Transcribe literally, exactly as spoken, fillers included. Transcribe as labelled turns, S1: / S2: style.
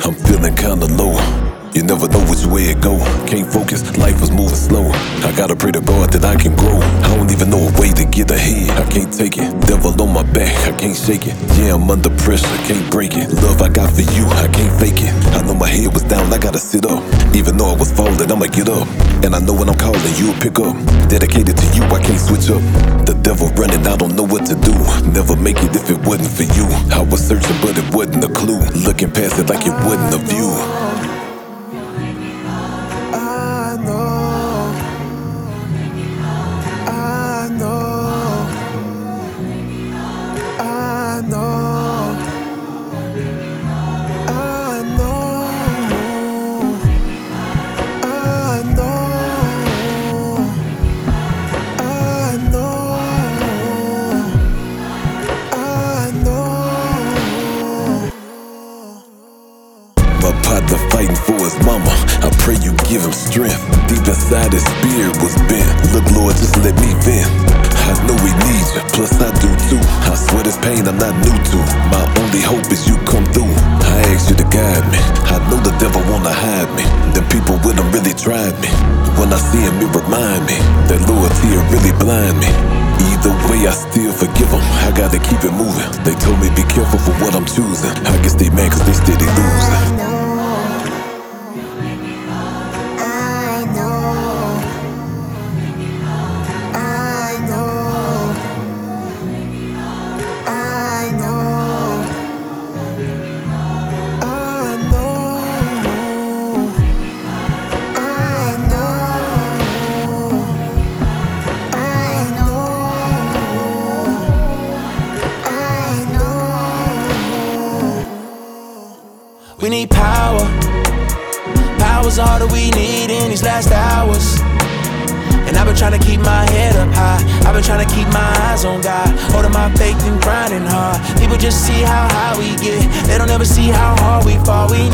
S1: I'm feeling kinda low. You never know which way it go. Can't focus, life was moving slow. I gotta pray to God that I can grow. I don't even know a way to get ahead. I can't take it, devil on my back, I can't shake it. Yeah, I'm under pressure, can't break it. Love I got for you, I can't fake it. I know my head was down, I gotta sit up. Even though I was falling, I'ma get up. And I know when I'm calling, you'll pick up. Dedicated to you, I can't switch up. The devil running, I don't know what to do. Never make it if it wasn't for you. I was searching, but it wasn't a clue. Looking past it like it wasn't a view.
S2: I know, I know, I know, I know, I know, I know, I know.
S1: My partner fighting for his mama, I pray you give him strength. Deep inside his spirit was bent. Look, Lord, just let me vent. I know he needs you, plus I do too. I swear this pain I'm not new to. My only hope is you come through. I ask you to guide me. I know the devil wanna hide me. Them people with him really tried me. When I see him, it remind me that loyalty will really blind me. Either way, I still forgive them. I gotta keep it moving. They told me be careful for what I'm choosing. I guess they mad cause they steady losing.
S3: We need power. Power's all that we need in these last hours. And I've been trying to keep my head up high. I've been trying to keep my eyes on God, holding my faith and grinding hard. People just see how high we get, they don't ever see how hard we fall. We